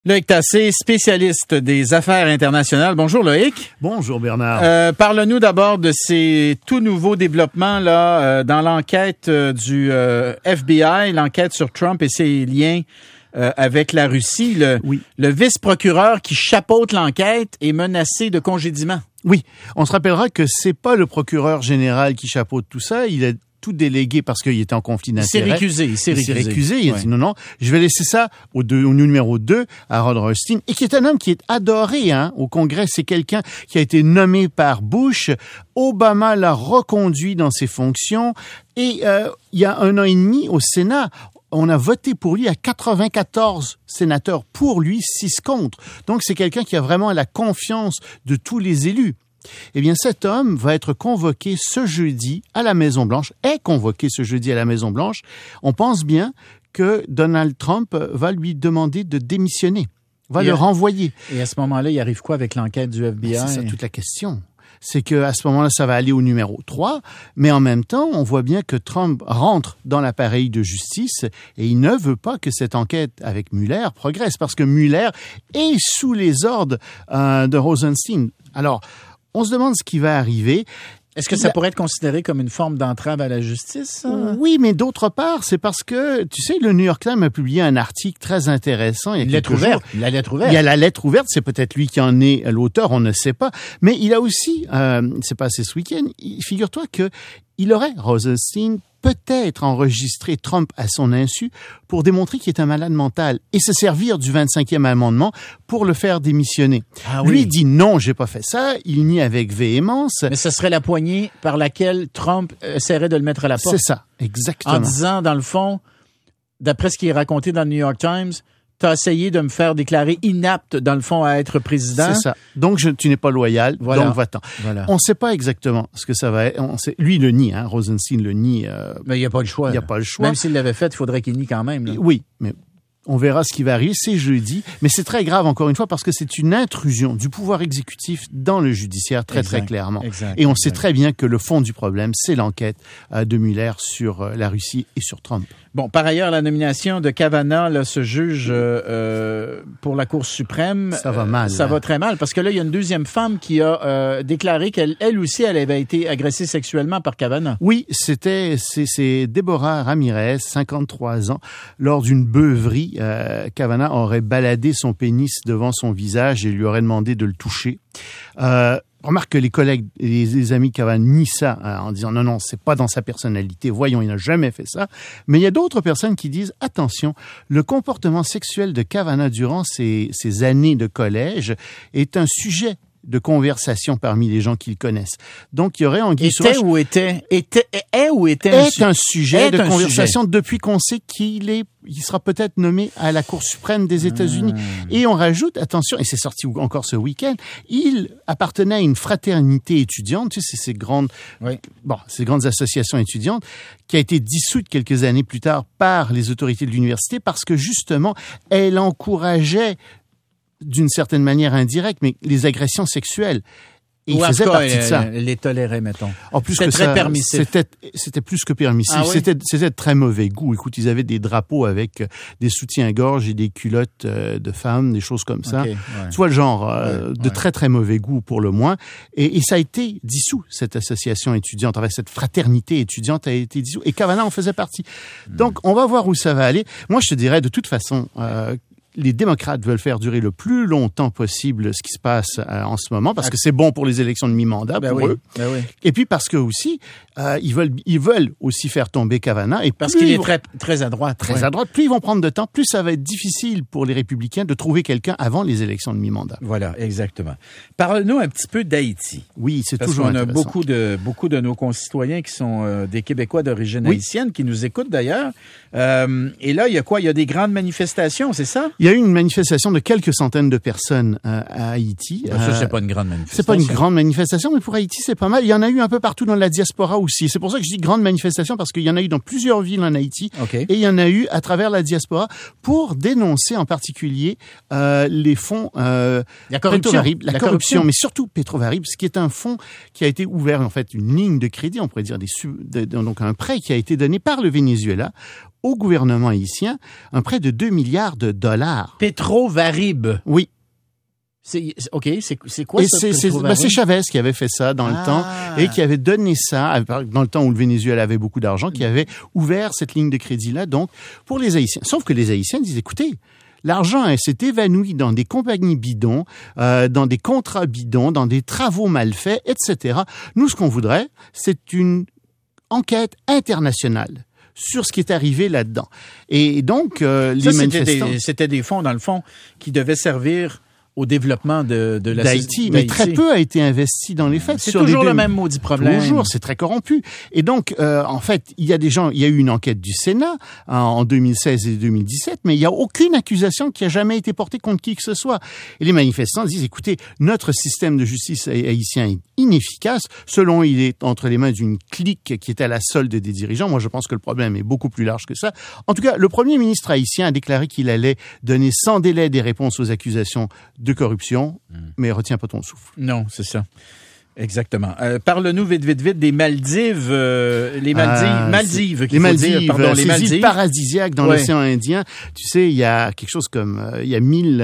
Loïc Tassé, spécialiste des affaires internationales. Bonjour Loïc. Bonjour Bernard. Parle-nous d'abord de ces tout nouveaux développements là dans l'enquête du FBI, l'enquête sur Trump et ses liens avec la Russie. Le vice-procureur qui chapeaute l'enquête est menacé de congédiement. Oui, on se rappellera que c'est pas le procureur général qui chapeaute tout ça, il est tout délégué parce qu'il était en conflit d'intérêts. Il s'est récusé. Il a dit non, je vais laisser ça au numéro 2, à Rod Rosenstein, et qui est un homme qui est adoré au Congrès. C'est quelqu'un qui a été nommé par Bush. Obama l'a reconduit dans ses fonctions. Et il y a 1 an et demi, au Sénat, on a voté pour lui à 94 sénateurs pour lui, 6 contre. Donc c'est quelqu'un qui a vraiment la confiance de tous les élus. Eh bien, cet homme va être convoqué ce jeudi à la Maison-Blanche, est convoqué ce jeudi à la Maison-Blanche. On pense bien que Donald Trump va lui demander de démissionner, va le renvoyer. Et à ce moment-là, il arrive quoi avec l'enquête du FBI? C'est ça toute la question. C'est que à ce moment-là, ça va aller au numéro 3, mais en même temps, on voit bien que Trump rentre dans l'appareil de justice et il ne veut pas que cette enquête avec Mueller progresse, parce que Mueller est sous les ordres de Rosenstein. Alors, on se demande ce qui va arriver. Est-ce que ça pourrait être considéré comme une forme d'entrave à la justice? Oui, mais d'autre part, c'est parce que, tu sais, le New York Times a publié un article très intéressant. La lettre ouverte. Il y a la lettre ouverte, c'est peut-être lui qui en est l'auteur, on ne sait pas. Mais il a aussi, c'est passé ce week-end, figure-toi que il aurait, Rosenstein, peut-être enregistrer Trump à son insu pour démontrer qu'il est un malade mental et se servir du 25e amendement pour le faire démissionner. Ah, oui. Lui dit non, j'ai pas fait ça, il nie avec véhémence. Mais ce serait la poignée par laquelle Trump essaierait de le mettre à la porte. C'est ça, exactement. En disant, dans le fond, d'après ce qui est raconté dans le New York Times, t'as essayé de me faire déclarer inapte, dans le fond, à être président. C'est ça. Donc, tu n'es pas loyal, donc va-t'en. Voilà. On ne sait pas exactement ce que ça va être. Lui, il le nie, Rosenstein le nie. Mais il n'y a pas le choix. Il n'y a pas le choix. Même s'il l'avait fait, il faudrait qu'il nie quand même. Là. Oui, mais on verra ce qui va arriver. C'est jeudi. Mais c'est très grave, encore une fois, parce que c'est une intrusion du pouvoir exécutif dans le judiciaire, très clairement. Et on sait très bien que le fond du problème, c'est l'enquête de Mueller sur la Russie et sur Trump. Bon, par ailleurs, la nomination de Kavanaugh, là, ce juge pour la Cour suprême, ça va mal. Ça va très mal, parce que là, il y a une deuxième femme qui a déclaré qu'elle aussi, elle avait été agressée sexuellement par Kavanaugh. Oui, c'est Deborah Ramirez, 53 ans, lors d'une beuverie. Kavanaugh aurait baladé son pénis devant son visage et lui aurait demandé de le toucher. Remarque que les collègues et les amis de Kavanaugh nient ça en disant non, c'est pas dans sa personnalité. Voyons, il n'a jamais fait ça. Mais il y a d'autres personnes qui disent attention, le comportement sexuel de Kavanaugh durant ses années de collège est un sujet de conversation parmi les gens qui le connaissent. Donc, il y aurait anguille sous roche. Est un sujet de conversation depuis qu'on sait qu'il sera peut-être nommé à la Cour suprême des États-Unis. Et on rajoute, attention, et c'est sorti encore ce week-end, il appartenait à une fraternité étudiante, tu sais, ces grandes associations étudiantes, qui a été dissoute quelques années plus tard par les autorités de l'université parce que justement, elle encourageait d'une certaine manière indirecte, mais les agressions sexuelles. Et il faisait partie de ça. Les tolérait, mettons. C'était très permissif. C'était plus que permissif. Ah, oui? C'était de très mauvais goût. Écoute, ils avaient des drapeaux avec des soutiens-gorge et des culottes de femmes, des choses comme ça. Okay, tu vois le genre de très, très mauvais goût pour le moins. Et ça a été dissous, cette association étudiante. Enfin, cette fraternité étudiante a été dissous. Et Kavanaugh en faisait partie. Donc, on va voir où ça va aller. Moi, je te dirais, de toute façon, les démocrates veulent faire durer le plus longtemps possible ce qui se passe en ce moment, parce que c'est bon pour les élections de mi-mandat pour eux. Et puis parce que aussi, ils veulent aussi faire tomber Kavanaugh. Et parce qu'il est très à droite. Très à droite. Plus ils vont prendre de temps, plus ça va être difficile pour les républicains de trouver quelqu'un avant les élections de mi-mandat. Voilà, exactement. Parle-nous un petit peu d'Haïti. Oui, c'est toujours intéressant. Parce qu'on a beaucoup de nos concitoyens qui sont des Québécois d'origine haïtienne, qui nous écoutent d'ailleurs. Et là, il y a quoi? Il y a des grandes manifestations, c'est ça? Il y a eu une manifestation de quelques centaines de personnes à Haïti. Ça, c'est pas une grande manifestation. C'est pas une grande manifestation, mais pour Haïti, c'est pas mal. Il y en a eu un peu partout dans la diaspora aussi. C'est pour ça que je dis grande manifestation, parce qu'il y en a eu dans plusieurs villes en Haïti. Okay. Et il y en a eu à travers la diaspora pour dénoncer en particulier les fonds la corruption, mais surtout Petrovarib, ce qui est un fonds qui a été ouvert, en fait, une ligne de crédit, on pourrait dire donc un prêt qui a été donné par le Venezuela au gouvernement haïtien un prêt de 2 milliards de dollars. Petro-Varib. Oui. C'est quoi ça? C'est Chavez qui avait fait ça dans le temps et qui avait donné ça, dans le temps où le Venezuela avait beaucoup d'argent, qui avait ouvert cette ligne de crédit-là, donc, pour les Haïtiens. Sauf que les Haïtiens disent, écoutez, l'argent s'est évanoui dans des compagnies bidons, dans des contrats bidons, dans des travaux mal faits, etc. Nous, ce qu'on voudrait, c'est une enquête internationale sur ce qui est arrivé là-dedans. Et donc, les manifestants... C'était des fonds, dans le fond, qui devaient servir au développement d'Haïti, mais très peu a été investi dans les faits. C'est toujours le même maudit problème. Toujours, c'est très corrompu. Et donc, en fait, il y a eu une enquête du Sénat en 2016 et 2017, mais il n'y a aucune accusation qui a jamais été portée contre qui que ce soit. Et les manifestants disent, écoutez, notre système de justice haïtien est inefficace. Selon, il est entre les mains d'une clique qui est à la solde des dirigeants. Moi, je pense que le problème est beaucoup plus large que ça. En tout cas, le premier ministre haïtien a déclaré qu'il allait donner sans délai des réponses aux accusations de corruption, mais retiens pas ton souffle. Non, c'est ça. Exactement. Parle-nous vite des Maldives. Les Maldives. Les Maldives, îles paradisiaques dans l'océan Indien. Tu sais, il y a quelque chose comme, il y a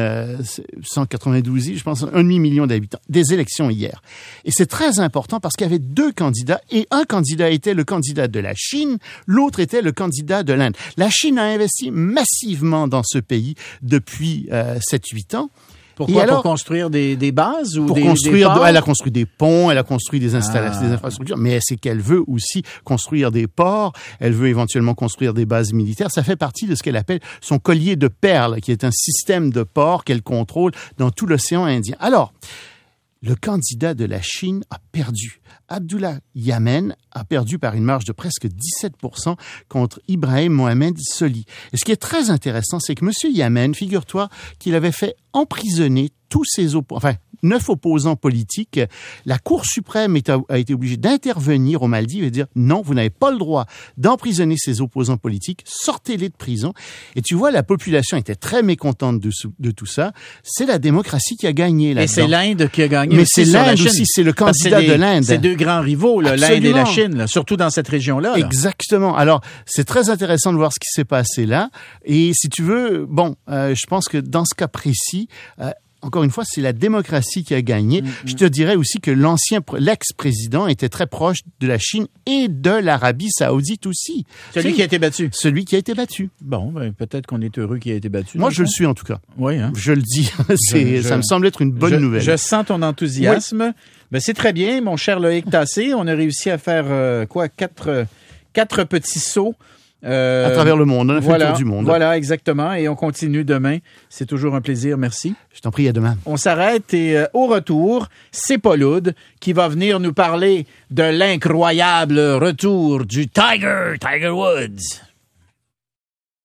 1192 îles, je pense, 1,5 million d'habitants. Des élections hier. Et c'est très important parce qu'il y avait 2 candidats et un candidat était le candidat de la Chine, l'autre était le candidat de l'Inde. La Chine a investi massivement dans ce pays depuis 7-8 ans. Pourquoi? Pour construire des bases ou elle a construit des ponts, elle a construit des installations, des infrastructures, mais c'est qu'elle veut aussi construire des ports, elle veut éventuellement construire des bases militaires. Ça fait partie de ce qu'elle appelle son collier de perles, qui est un système de ports qu'elle contrôle dans tout l'océan Indien. Alors, le candidat de la Chine a perdu. Abdullah Yamen a perdu par une marge de presque 17% contre Ibrahim Mohamed Soli. Et ce qui est très intéressant, c'est que M. Yamen, figure-toi qu'il avait fait emprisonner tous ses 9 opposants politiques. La Cour suprême a été obligée d'intervenir aux Maldives et de dire non, vous n'avez pas le droit d'emprisonner ces opposants politiques, sortez-les de prison. Et tu vois, la population était très mécontente de tout ça. C'est la démocratie qui a gagné là-dedans. Et c'est l'Inde qui a gagné. Mais c'est l'Inde aussi, c'est le candidat de l'Inde. C'est 2 grands rivaux, là, l'Inde et la Chine, là, surtout dans cette région-là. Là. Exactement. Alors, c'est très intéressant de voir ce qui s'est passé là. Et si tu veux, je pense que dans ce cas précis, encore une fois, c'est la démocratie qui a gagné. Je te dirais aussi que l'ex-président était très proche de la Chine et de l'Arabie saoudite aussi. Celui qui a été battu. Celui qui a été battu. Bon, peut-être qu'on est heureux qu'il ait été battu. Moi, je le suis en tout cas. Oui, hein? Je le dis. Ça me semble être une bonne nouvelle. Je sens ton enthousiasme. Oui. C'est très bien, mon cher Loïc Tassé. On a réussi à faire, 4 petits sauts. À travers le monde, on a fait le tour du monde. Voilà, exactement. Et on continue demain. C'est toujours un plaisir. Merci. Je t'en prie, à demain. On s'arrête et au retour, c'est Paul Oud qui va venir nous parler de l'incroyable retour du Tiger Woods.